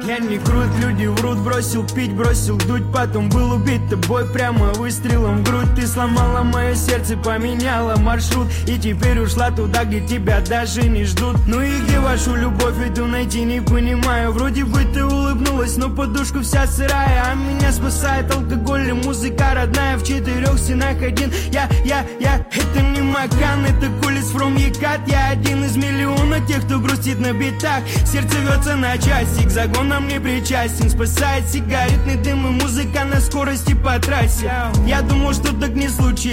Я не крут, люди врут, бросил пить, бросил дуть, потом был убит тобой прямо выстрелом в грудь. Ты сломала мое сердце, поменяла маршрут, и теперь ушла туда, где тебя даже не ждут. Ну и где вашу любовь эту найти, не понимаю. Вроде бы ты улыбнулась, но подушка вся сырая, а меня спасает алкоголь и музыка родная. В 4 стенах один я, это не Макан, это Кулис from Екат. Я один из миллиона тех, кто грустит на битах. Сердце рвется на части, к загонам не причастен. Спасает сигаретный дым и музыка на скорости по трассе. Я думал, что так не случится.